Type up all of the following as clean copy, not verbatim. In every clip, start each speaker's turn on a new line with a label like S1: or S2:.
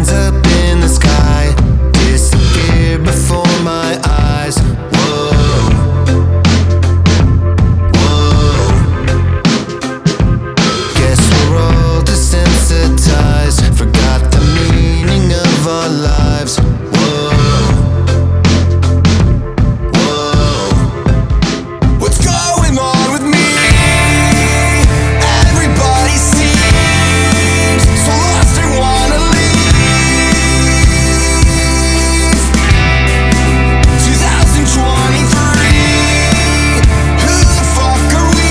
S1: hands up in the sky, disappear before my eyes. Whoa, whoa. Guess we're all desensitized, forgot the meaning of our lives. Whoa, whoa. What's going on with me? Everybody seems so lost and wanna leave. 2023, who the fuck are we?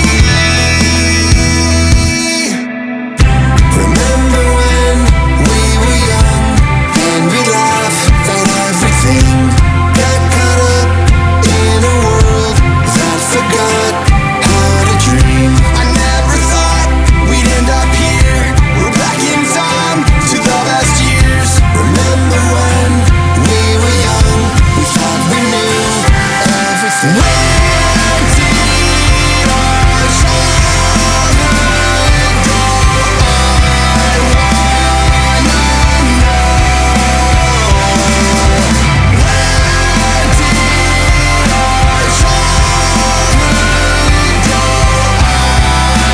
S1: Remember when we were young and we laughed at everything, got caught up in a world that forgot how to dream. I never thought we'd end up here. We're back in time to the best years. Remember when we were young, we thought we knew everything. When did our childhood go? I wanna know. Where did our childhood go? I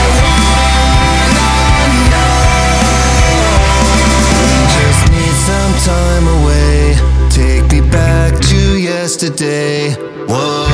S1: wanna know. Just need some time away, take me back to yesterday. Whoa.